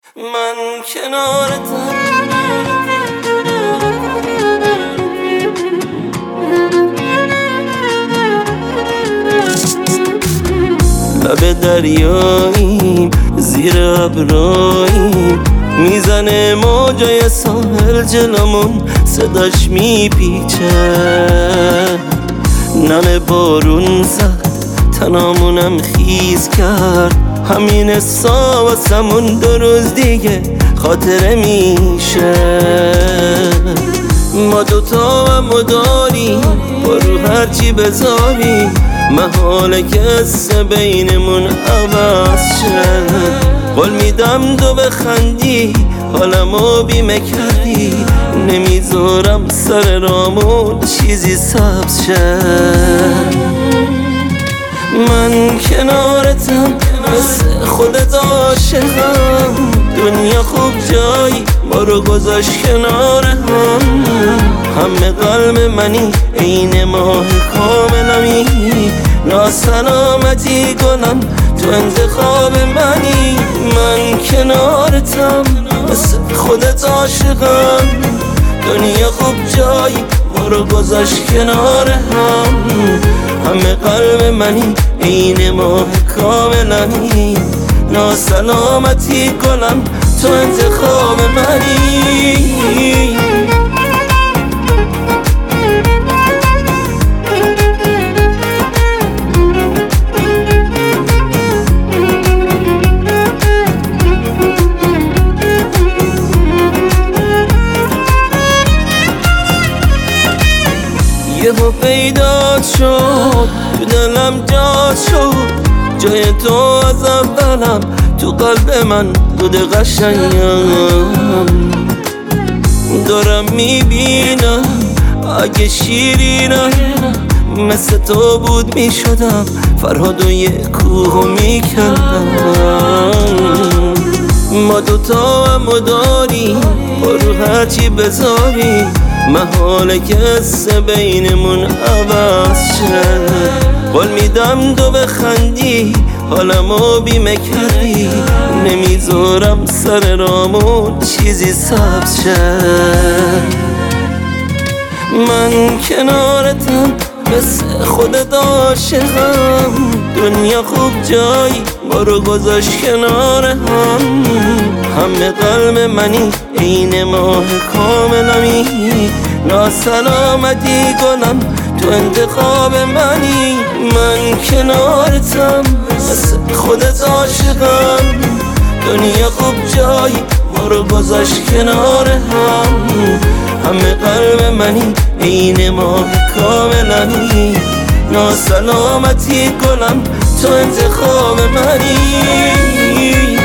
من کنارتم لب دریاییم زیر ابراییم، میزنه موجای ساحل جلومون، صداش میپیچه. نم بارون زد تنامونم خیز کرد، همین حسا واسمون 2 روز دیگه خاطره میشه. ما دوتا و داریم با رو هرچی بذاریم، محاله که قصه بینمون عوض شه. قول میدم تو بخندی حالمو بیمه کردی، نمیذارم سر رامون چیزی سبز شه. من کنارتم مثل خودت عاشقم، دنیا خوب جایی ما رو گذاشت کنار همه قلب منی عین ماه کاملمی، ناسلامتی کنم تو انتخاب منی. من کنارتم مثل خودت عاشقم، دنیا خوب جایی ما رو گذاشت کنار همه قلب منی عین ماه کاملمی، ناسلامتی کنم تو انتخاب منی. یهو پیدا شد تو دلم جا شد، جای تو از اولم تو قلب من بود قشنگم. دارم میبینم اگه شیرینم مثل تو بود میشدم، فرهاد و یه کوه میکردم. ما دوتا هم داریم با رو هرچی بذاریم، محاله که قصه بینمون عوض شه. قول میدم تو بخندی حالمو بیمه کردی، نمیذارم سر رامون چیزی سبز شه. من کنارتم مثل خودت عاشقم، دنیا خوب جایی ما رو گذاشت کنار همه قلب منی عین ماه کاملمی، ناسلامتی کنم تو انتخاب منی. من کنارتم مثل خودت عاشقم، دنیا خوب جایی ما رو گذاشت کنار همه قلب منی عین ماه کاملمی، ناسلامتی کنم تو انتخاب منی.